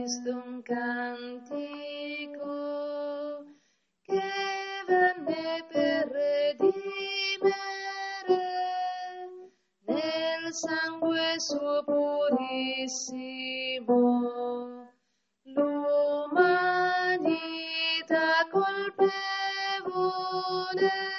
questo un cantico che venne per redimere nel sangue suo purissimo l'umanità colpevole.